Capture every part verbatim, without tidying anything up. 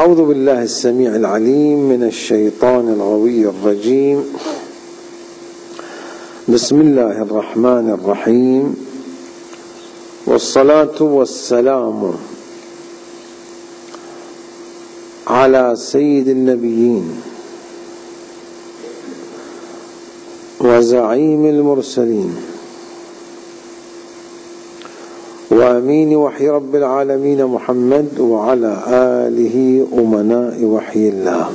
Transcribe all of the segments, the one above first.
أعوذ بالله السميع العليم من الشيطان الغوي الرجيم. بسم الله الرحمن الرحيم، والصلاة والسلام على سيد النبيين وزعيم المرسلين وأمين وحي رب العالمين محمد وعلى آله أمناء وحي الله.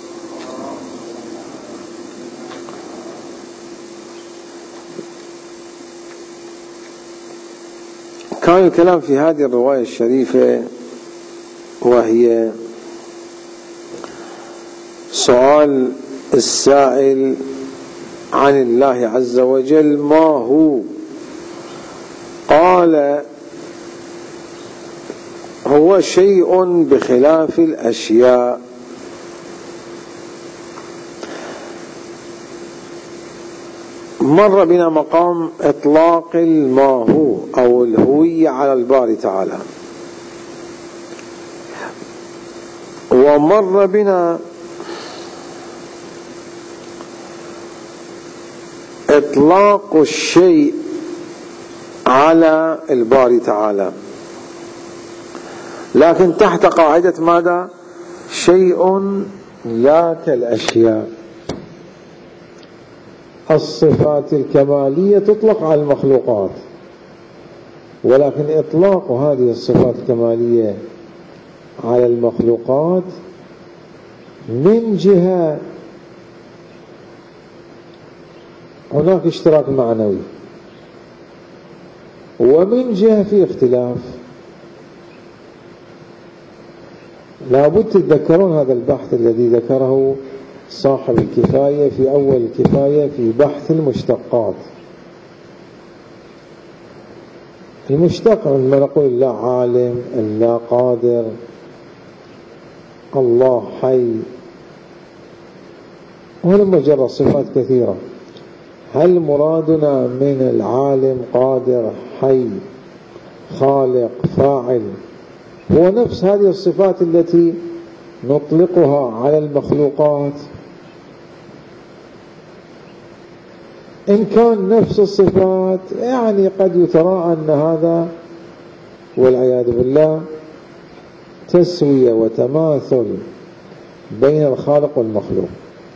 كان الكلام في هذه الرواية الشريفة، وهي سؤال السائل عن الله عز وجل ما هو، قال هو شيء بخلاف الأشياء. مر بنا مقام إطلاق الماهو أو الهوية على الباري تعالى، ومر بنا إطلاق الشيء على الباري تعالى، لكن تحت قاعدة ماذا؟ شيء لا كالأشياء. الصفات الكمالية تطلق على المخلوقات، ولكن إطلاق هذه الصفات الكمالية على المخلوقات من جهة هناك اشتراك معنوي، ومن جهة في اختلاف. لابد تتذكرون هذا البحث الذي ذكره صاحب الكفاية في أول الكفاية في بحث المشتقات. المشتق عندما نقول الله عالم، الله قادر، الله حي، وهذا مجرد صفات كثيرة. هل مرادنا من العالم قادر حي خالق فاعل هو نفس هذه الصفات التي نطلقها على المخلوقات؟ إن كان نفس الصفات يعني قد يتراءى أن هذا والعياذ بالله تسوية وتماثل بين الخالق والمخلوق.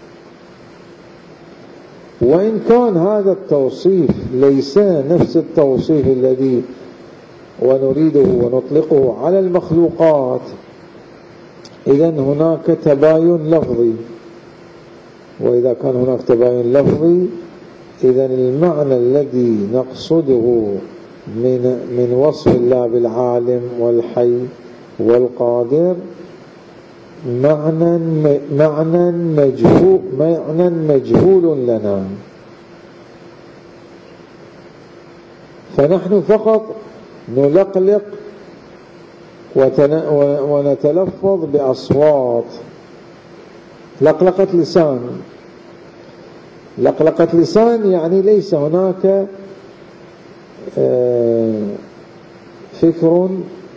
وإن كان هذا التوصيف ليس نفس التوصيف الذي ونريده ونطلقه على المخلوقات، إذن هناك تباين لفظي. وإذا كان هناك تباين لفظي، إذن المعنى الذي نقصده من من وصف الله بالعالم والحي والقادر معنى معنى مجهول معنى مجهول لنا، فنحن فقط نلقلق ونتلفظ بأصوات لقلقة لسان. لقلقة لسان يعني ليس هناك فكر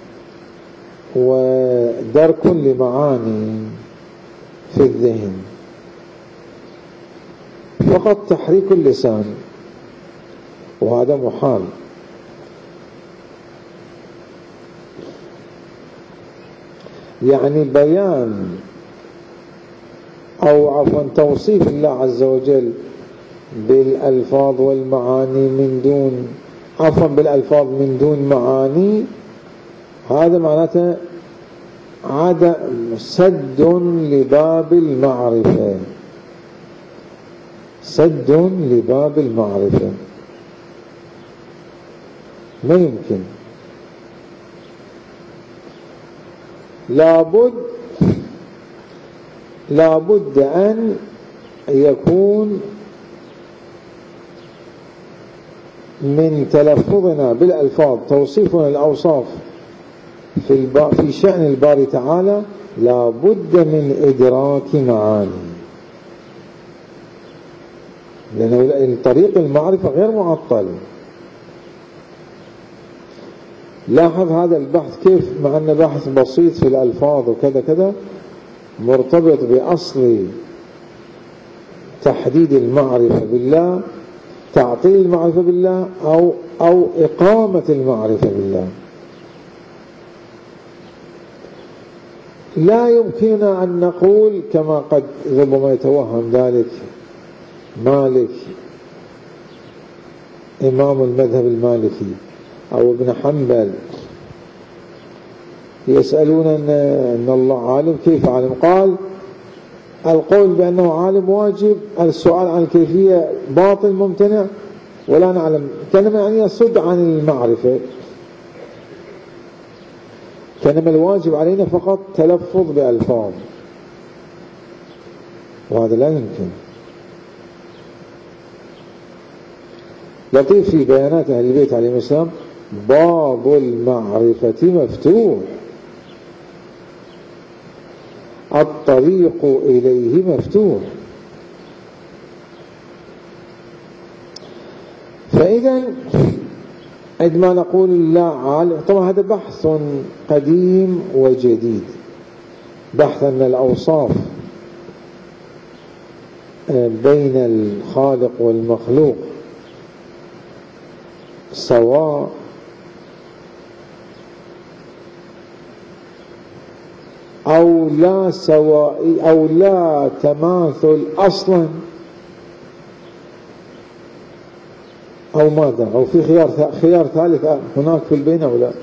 ودرك لمعاني في الذهن، فقط تحريك اللسان، وهذا محال. يعني بيان أو عفوا توصيف الله عز وجل بالألفاظ والمعاني من دون عفوا بالألفاظ من دون معاني، هذا معناته عدم سد لباب المعرفة، سد لباب المعرفة، ما يمكن. لابد لابد أن يكون من تلفظنا بالألفاظ توصيفنا الأوصاف في الب... في شأن الباري تعالى لابد من إدراك معاني، لأن طريق المعرفة غير معطل. لاحظ هذا البحث كيف مع أنه بحث بسيط في الألفاظ وكذا كذا، مرتبط بأصل تحديد المعرفة بالله، تعطيل المعرفة بالله، أو, أو إقامة المعرفة بالله. لا يمكننا أن نقول كما قد ربما يتوهم ذلك مالك إمام المذهب المالكي أو ابن حنبل، يسألون أن الله عالم، كيف عالم؟ قال القول بأنه عالم واجب، السؤال عن الكيفية باطل ممتنع، ولا نعلم. كلمة يعني يصد عن المعرفة، كلمة الواجب علينا فقط تلفظ بألفاظ، وهذا لا يمكن. لطيف في بيانات أهل البيت عليهم السلام: باب المعرفة مفتوح، الطريق إليه مفتوح. فإذا عندما نقول لا عالم، طبعا هذا بحث قديم وجديد، بحث أن الأوصاف بين الخالق والمخلوق سواء، أو لا سواء، أو لا تماثل أصلا، أو ماذا، أو في خيار خيار ثالث هناك في البين أو لا.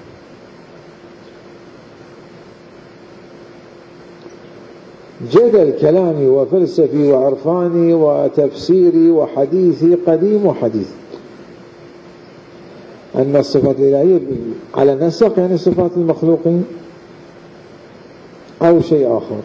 جدل كلامي وفلسفي وعرفاني وتفسيري وحديثي قديم وحديث أن الصفات الإلهية على نسق يعني صفات المخلوقين أو شيء آخر.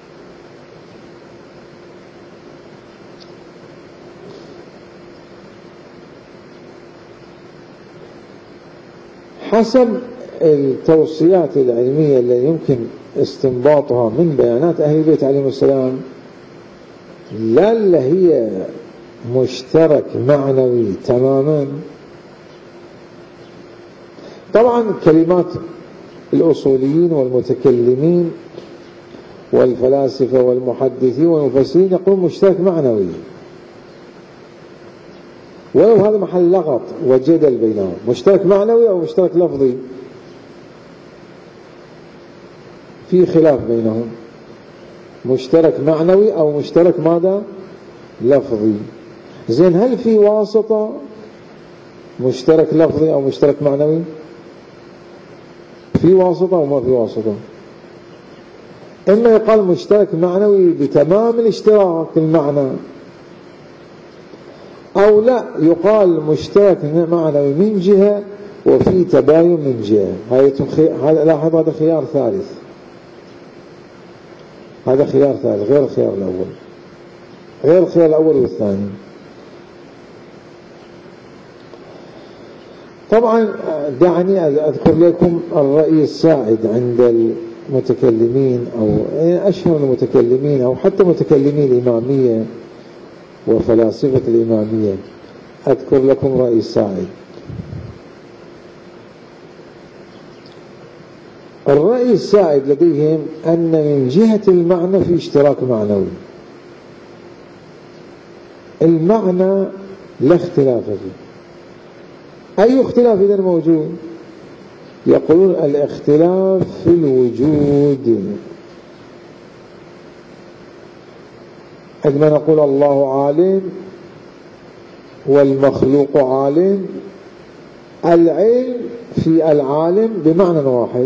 حسب التوصيات العلمية اللي يمكن استنباطها من بيانات أهل البيت عليهم السلام، لا اللي هي مشترك معنوي تماما. طبعا كلمات الأصوليين والمتكلمين والفلاسفة والمحدثين والمفسرين يقولون مشترك معنوي، ولو هذا محل لغط وجدل بينهم، مشترك معنوي أو مشترك لفظي، في خلاف بينهم، مشترك معنوي أو مشترك ماذا؟ لفظي. زين، هل في واسطة مشترك لفظي أو مشترك معنوي؟ في واسطة أو ما في واسطة؟ إما يقال مشترك معنوي بتمام الاشتراك المعنى، أو لا يقال مشترك معنوي من جهة وفي تباين من جهة. هذا لاحظ، هذا خيار ثالث، هذا خيار ثالث غير الخيار الأول، غير الخيار الأول والثاني. طبعا دعني أذكر لكم الرأي السائد عند المتكلمين أو أشهر المتكلمين أو حتى متكلمي الإمامية وفلاسفة الإمامية. أذكر لكم رأي سائد. الرأي السائد لديهم أن من جهة المعنى في اشتراك معنوي، المعنى لا اختلاف فيه. أي اختلاف إذن موجود؟ يقولون الاختلاف في الوجود. عندما نقول الله عالم والمخلوق عالم، العلم في العالم بمعنى واحد،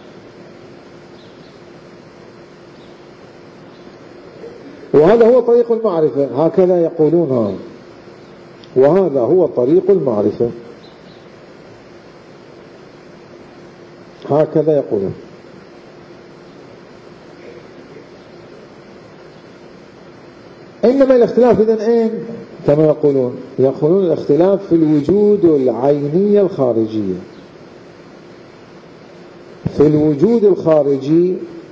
وهذا هو طريق المعرفة، هكذا يقولون، وهذا هو طريق المعرفة، هكذا يقولون. إنما الاختلاف إذن أين؟ كما يقولون يقولون الاختلاف في الوجود العينية الخارجية. في الوجود الخارجي،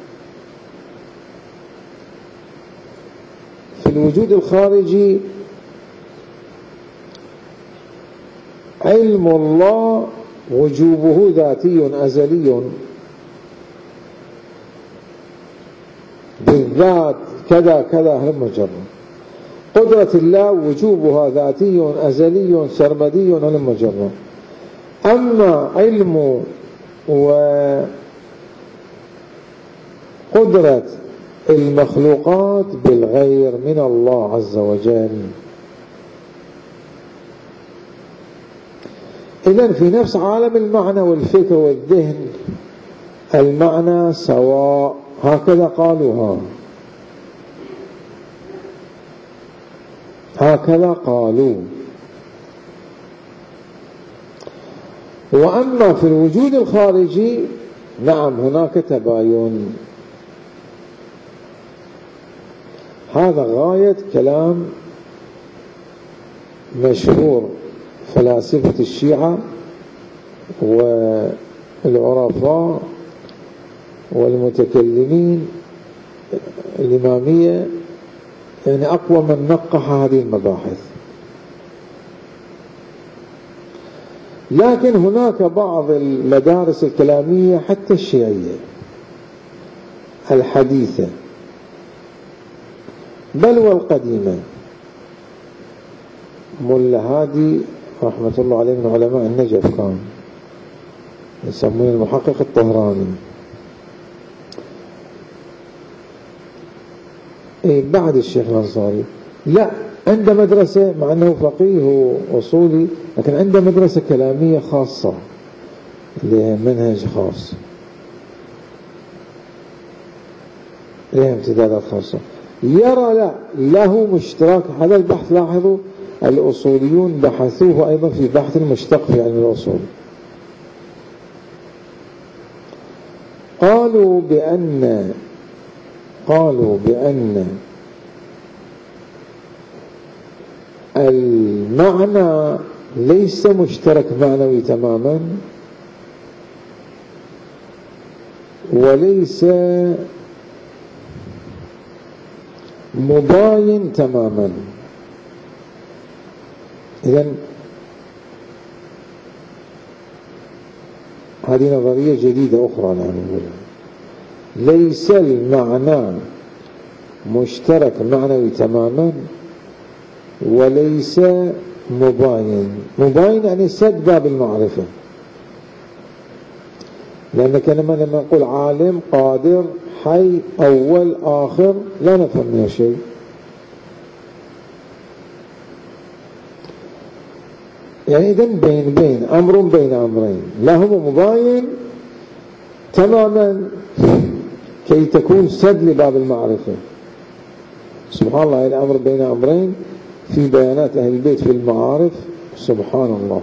في الوجود الخارجي علم الله وجوبه ذاتي أزلي، بالذات كذا كذا هلم جرا. قدرة الله وجوبها ذاتي أزلي سرمدي هلم جرا. أما علم وقدرة المخلوقات بالغير من الله عز وجل. إذن في نفس عالم المعنى والفكر والذهن المعنى سواء، هكذا قالوها، هكذا قالوا. وأما في الوجود الخارجي نعم هناك تباين. هذا غاية كلام مشهور فلاسفة الشيعة والعرفاء والمتكلمين الإمامية، يعني أقوى من نقح هذه المباحث. لكن هناك بعض المدارس الكلامية حتى الشيعية الحديثة بل والقديمة، ملا هادي رحمة الله عليه من علماء النجف كان يسمونه المحقق الطهراني، إيه بعد الشيخ الأنصاري، لا عنده مدرسة مع أنه فقيه وأصولي، لكن عنده مدرسة كلامية خاصة لها منهج خاص، لها امتدادات خاصة. يرى لا له مشترك. هذا البحث لاحظوا الأصوليون بحثوه أيضا في بحث مشتق في علم الأصول. قالوا بأن قالوا بأن المعنى ليس مشترك معنوي تماما، وليس مباين تماما. إذن هذه نظرية جديدة أخرى نقول ليس المعنى مشترك معنوي تماما وليس مباين. مباين يعني سد باب المعرفة، لأنك لما نقول عالم قادر حي أول آخر لا نفهم منه شيء. يعني إذن بين بين أمر بين أمرين، لا هو مباين تماما كي تكون سد لباب المعرفة. سبحان الله، الأمر بين أمرين في بيانات أهل البيت في المعارف سبحان الله،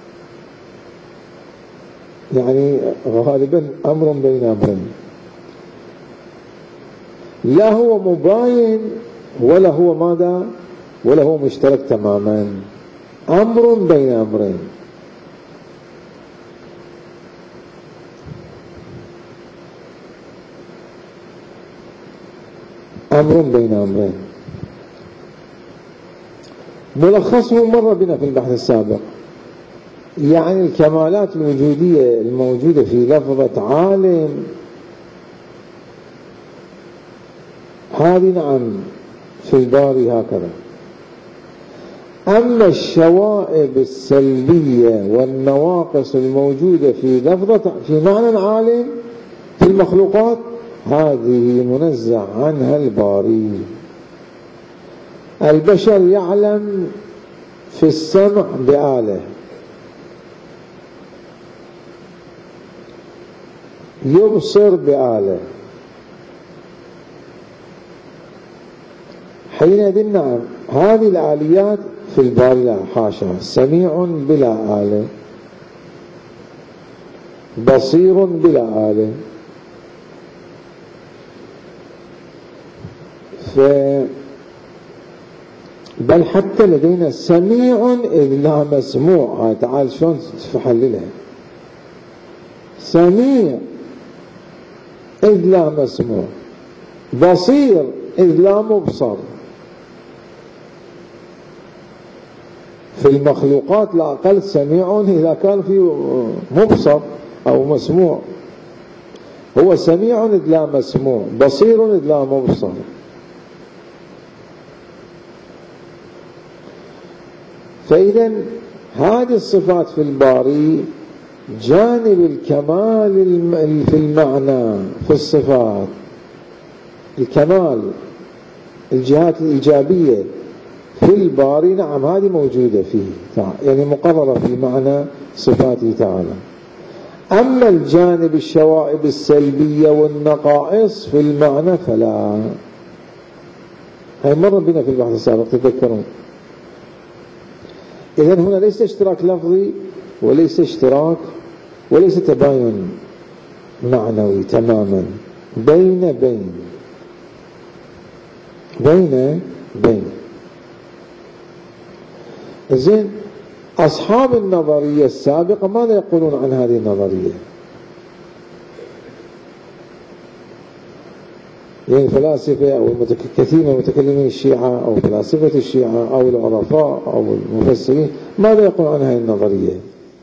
يعني غالبا أمر بين أمرين، لا هو مباين ولا هو ماذا ولا هو مشترك تماما، أمر بين أمرين. أمر بين أمرين ملخصه مر بنا في البحث السابق. يعني الكمالات الوجودية الموجودة في لفظة عالم هذه نعم في الباري هكذا. أما الشوائب السلبية والنواقص الموجودة في لفظة في معنى عالم في المخلوقات هذه منزع عنها الباري. البشر يعلم في السمع بآله، يبصر بآله، حينئذ نعم هذه الآليات في الباري لا حاشا. سميع بلا آله، بصير بلا آله. ف بل حتى لدينا سميع إذ لا مسموع. تعال شلون تحللها. سميع إذ لا مسموع، بصير إذ لا مبصر. في المخلوقات لا أقل سميع إذا كان في مبصر أو مسموع. هو سميع إذ لا مسموع، بصير إذ لا مبصر. فإذا هذه الصفات في الباري جانب الكمال في المعنى في الصفات، الكمال الجهات الإيجابية في الباري نعم هذه موجودة فيه، يعني مقررة في معنى صفاته تعالى. أما الجانب الشوائب السلبية والنقائص في المعنى فلا. هاي مر بنا في البحث السابق تذكرون. إذن هنا ليس اشتراك لفظي وليس اشتراك وليس تباين معنوي تماما، بين بين بين بين. زين، أصحاب النظرية السابقة ماذا يقولون عن هذه النظرية؟ يعني الفلاسفة أو كثير من متكلمين الشيعة أو فلاسفة الشيعة أو العرفاء أو المفسرين ماذا يقولون عن هذه النظرية؟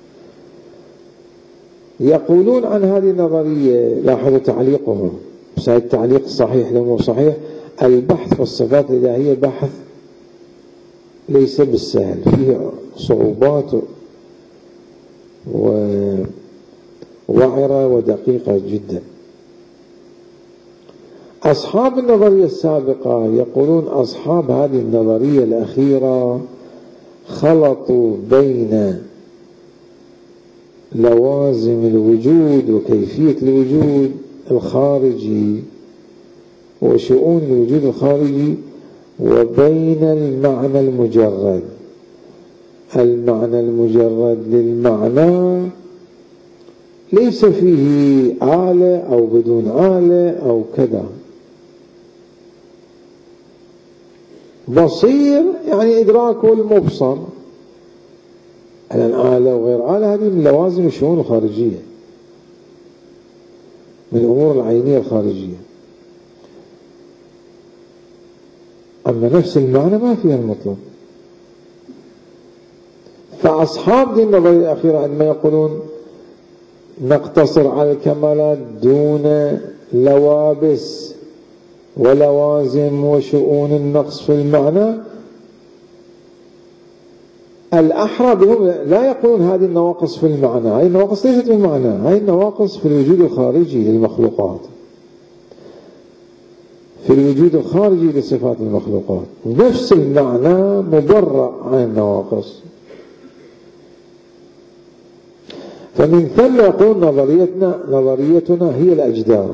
يقولون عن هذه النظرية، لاحظوا تعليقهم، بس هذا التعليق صحيح لو مو صحيح، البحث في الصفات الإلهية بحث ليس بالسهل، فيه صعوبات ووعرة ودقيقة جدا. أصحاب النظرية السابقة يقولون أصحاب هذه النظرية الأخيرة خلطوا بين لوازم الوجود وكيفية الوجود الخارجي وشؤون الوجود الخارجي وبين المعنى المجرد. المعنى المجرد للمعنى ليس فيه آلة أو بدون آلة أو كذا. بصير يعني إدراكه المبصر، الآن آلة وغير آلة هذه من لوازم الشؤون الخارجية، من الأمور العينية الخارجية. أما نفس المعنى ما فيها المطلب. فأصحاب دي النظرية الأخيرة عندما يقولون نقتصر على الكمالات دون لوابس ولوازم وشؤون النقص في المعنى، الأحرى بهم لا يقولون هذه النواقص في المعنى، هذه النواقص ليست في المعنى، هذه النواقص في الوجود الخارجي للمخلوقات، في الوجود الخارجي لصفات المخلوقات. نفس المعنى مبرأ عن النواقص. فمن ثم يقول نظريتنا نظريتنا هي الأجدار،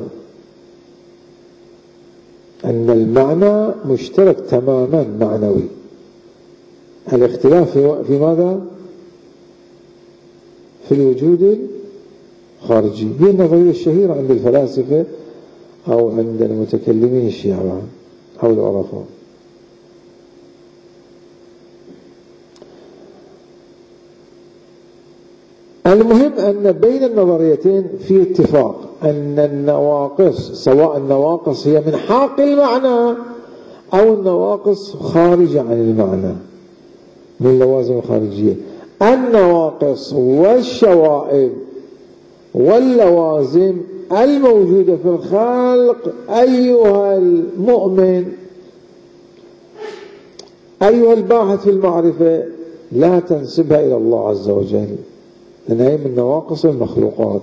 أن المعنى مشترك تماما معنوي. الاختلاف في ماذا؟ في الوجود الخارجي. هي النظرية الشهيرة عند الفلاسفة أو عند المتكلمين الشيعة أو العرفاء. المهم أن بين النظريتين في اتفاق أن النواقص، سواء النواقص هي من حق المعنى أو النواقص خارجة عن المعنى من اللوازم الخارجية، النواقص والشوائب واللوازم الموجودة في الخلق أيها المؤمن أيها الباحث في المعرفة لا تنسبها إلى الله عز وجل، لأنها من نواقص المخلوقات.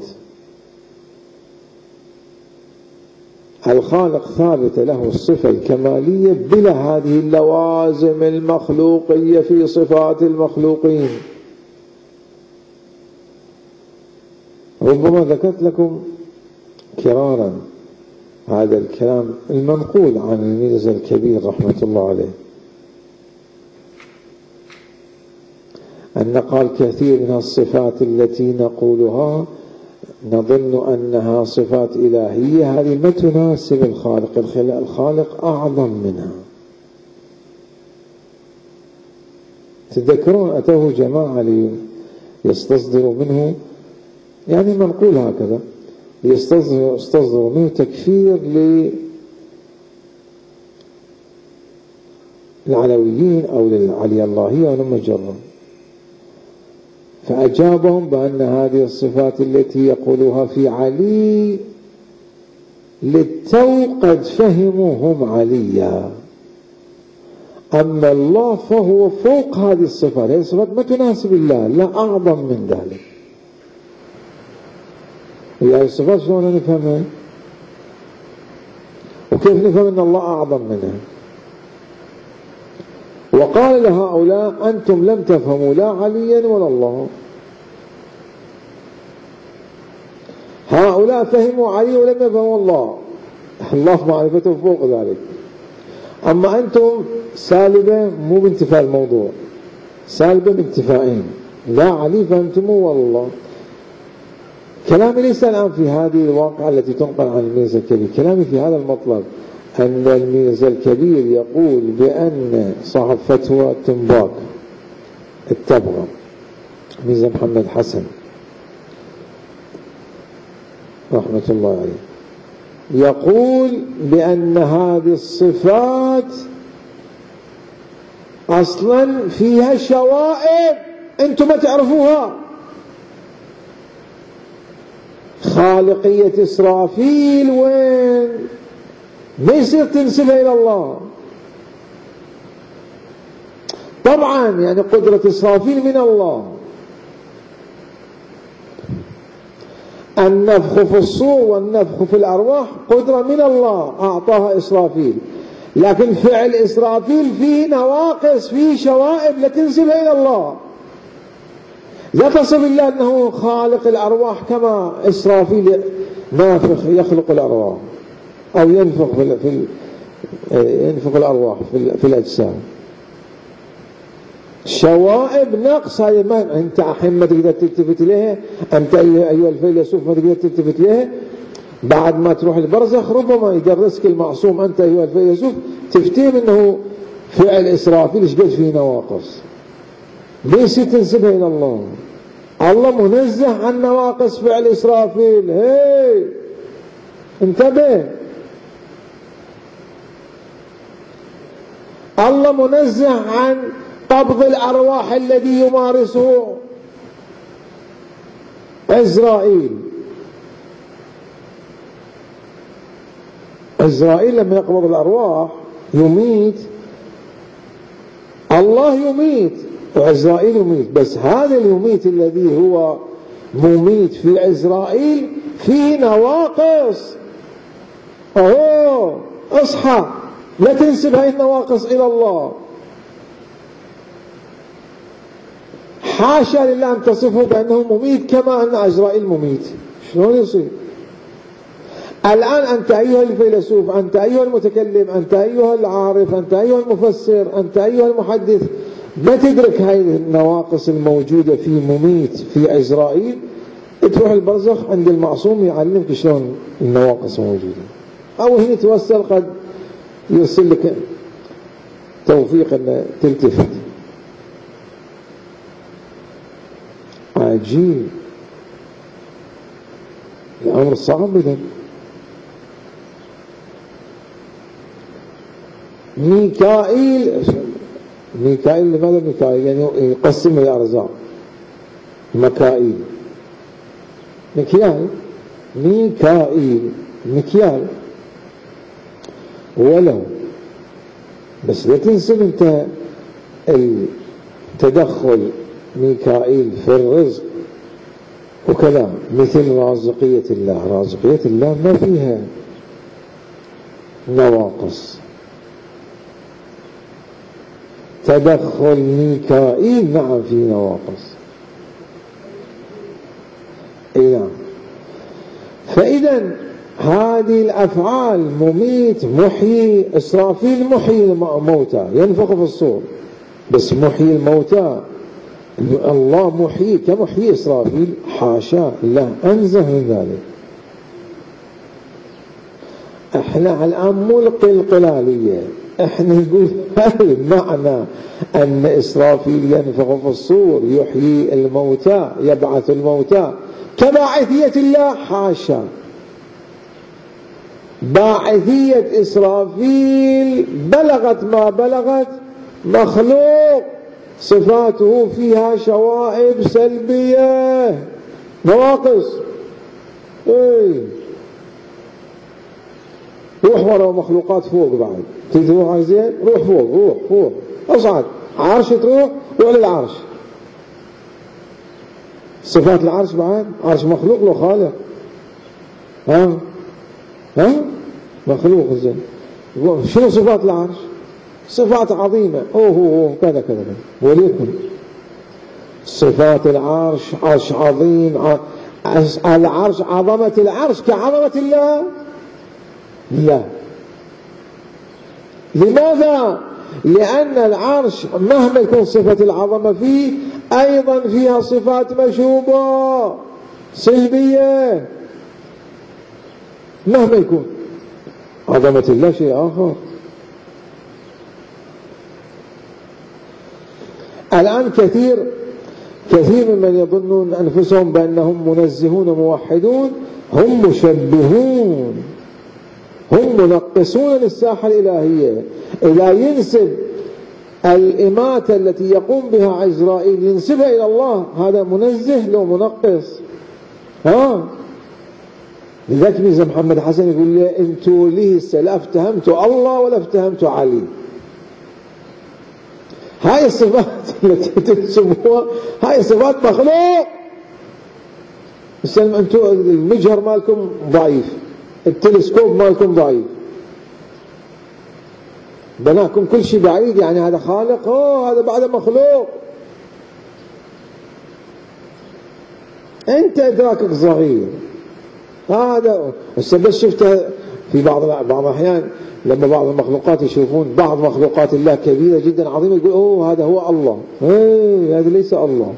الخالق ثابت له الصفة الكمالية بلا هذه اللوازم المخلوقية في صفات المخلوقين. ربما ذكرت لكم كرارا هذا الكلام المنقول عن الميرزا الكبير رحمة الله عليه، أن قال كثير من الصفات التي نقولها نظن أنها صفات إلهية هذه ما تناسب الخالق، الخالق أعظم منها. تذكرون أتوه جماعة ليستصدروا منه، يعني منقول هكذا، ليستصدروا منه تكفير للعلويين أو للعلي اللهية ولما جروا، فأجابهم بأن هذه الصفات التي يقولها في علي للتو قد فهموا هم عليا. أما الله فهو فوق هذه الصفات، هذه الصفات ما تناسب الله، لا أعظم من ذلك. هذه الصفات شلون نفهمها؟ وكيف نفهم أن الله أعظم منها؟ وقال لهؤلاء أنتم لم تفهموا لا عليا ولا الله. هؤلاء فهموا علي ولم يفهموا الله، الله معرفته فوق ذلك. أما أنتم سالبة مو بانتفاء الموضوع، سالبة بانتفائين، لا علي فهمتموه ولا الله. كلامي ليس الآن في هذه الواقعة التي تنقل عن الميرزا الكبير، كلامي في هذا المطلب أن الميرزا الكبير يقول بأن صاحب فتوى تنباك التبغى ميرزا محمد حسن رحمة الله عليه، يقول بأن هذه الصفات أصلا فيها شوائب أنتم ما تعرفوها. خالقية إسرافيل وين؟ ما يصير تنسبها إلى الله. طبعا يعني قدرة إسرافيل من الله، النفخ في الصور والنفخ في الأرواح قدرة من الله أعطاها إسرافيل، لكن فعل إسرافيل فيه نواقص، فيه شوائب لا تنسبها إلى الله. لا تصف الله أنه خالق الأرواح كما إسرافيل نافخ يخلق الأرواح أو ينفخ في, في ينفخ الأرواح في, في الأجسام. شوائب نقص هذه ما أنت أحيانا ما تقدر تلتفت إليها، أنت أيها الفيلسوف ما تقدر تلتفت إليها. بعد ما تروح البرزخ ربما يدرسك المعصوم أنت أيها الفيلسوف تفتهم أنه فعل إسرافيل إيش قد فيه نواقص، ليش تنسبها إلى الله؟ الله منزه عن نواقص فعل إسرافيل. هي انتبه، الله منزه عن قبض الأرواح الذي يمارسه عزرائيل. عزرائيل لما يقبض الأرواح يميت، الله يميت وعزرائيل يميت، بس هذا المميت الذي هو مميت في عزرائيل فيه نواقص. أوه اصحى، لا تنسب هاي النواقص إلى الله. حاشا لله أن تصفه بأنه مميت كما أن عزرائيل مميت. شلون يصير؟ الآن أنت أيها الفيلسوف، أنت أيها المتكلم، أنت أيها العارف، أنت أيها المفسر، أنت أيها المحدث، ما تدرك هاي النواقص الموجودة في مميت في عزرائيل. تروح البرزخ عند المعصوم يعلمك شلون النواقص موجودة، أو هنا توسل قد يرسل لك توفيق أن تلتفت. عجيب، الأمر صعب جدا. ميكائيل، ميكائيل لماذا ميكائيل؟ يعني يقسم الأرزاق، مكائيل، مكيال، ميكائيل مكيال ولو، بس لا تنسب انت التدخل ميكائيل في الرزق وكلام مثل رازقية الله. رازقية الله ما فيها نواقص. تدخل ميكائيل نعم فيه نواقص. إذا فإذا هذه الأفعال مميت محيي، إسرافيل محيي الموتى ينفخ في الصور، بس محيي الموتى الله محيي كمحيي إسرافيل؟ حاشا، لا، أنزه من ذلك. احنا الآن مو القلقلالية، احنا نقول هل معنى أن إسرافيل ينفخ في الصور يحيي الموتى يبعث الموتى كباعثية الله؟ حاشا، باعثية إسرافيل بلغت ما بلغت، مخلوق صفاته فيها شوائب سلبية، نواقص. ايه روح ورا مخلوقات فوق بعد، تريد تروح على زين روح فوق، روح فوق اصعد عرش، تروح روح للعرش. صفات العرش بعد، عرش مخلوق له خالق، ها ها مخلوق زين. شنو صفات العرش؟ صفات عظيمة، اوه اوه كذا كذا وليكن صفات العرش. عرش عظيم، العرش عظمة العرش كعظمة الله؟ لا. لماذا؟ لأن العرش مهما يكون صفة العظمة فيه أيضا فيها صفات مشوبة سلبية، مهما يكون. عظمة الله شيء آخر. الآن كثير كثير ممن يظنون أنفسهم بأنهم منزهون موحدون هم مشبهون، هم منقصون للساحة الإلهية. إذا ينسب الإماتة التي يقوم بها عزرائيل ينسبها إلى الله، هذا منزه لو منقص. ها لذلك ميزة محمد حسن يقول لي انتوا ليه لا افتهمتوا الله ولا افتهمتوا علي. هاي الصفات التي تنسبوها هاي صفات مخلوق. مثلا انتوا المجهر مالكم ضعيف، التلسكوب مالكم ضعيف، بناكم كل شيء بعيد، يعني هذا خالق؟ اوه هذا بعد مخلوق. انت ادراكك صغير. هذا بس بس شفته في بعض بعض الاحيان لما بعض المخلوقات يشوفون بعض مخلوقات الله كبيرة جدا عظيمة، يقول اوه هذا هو الله. ايه هذا ليس الله،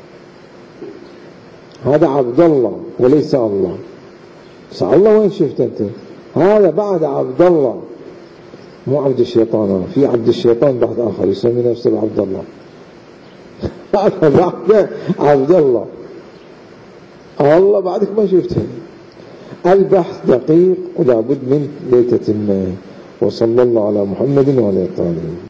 هذا عبد الله وليس الله. بس الله وين شفت انت؟ هذا بعد عبد الله، مو عبد الشيطان. في عبد الشيطان بعد آخر يسمي نفسه عبد الله. هذا بعد عبد الله، الله بعدك ما شفته. البحث دقيق ولا بد من ليتتمه. وصلى الله على محمد وعلى آله.